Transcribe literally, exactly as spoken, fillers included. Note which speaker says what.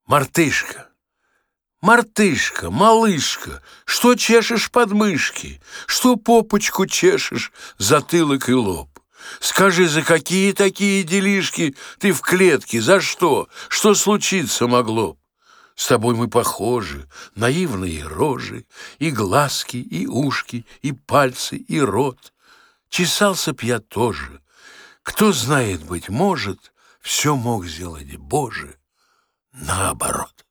Speaker 1: Мартышка, мартышка, малышка, что чешешь подмышки, что попочку чешешь, затылок и лоб? Скажи, за какие такие делишки ты в клетке, за что, что случиться могло б? С тобой мы похожи, наивные рожи, и глазки, и ушки, и пальцы, и рот. Чесался б я тоже. Кто знает, быть может, все мог сделать Боже наоборот.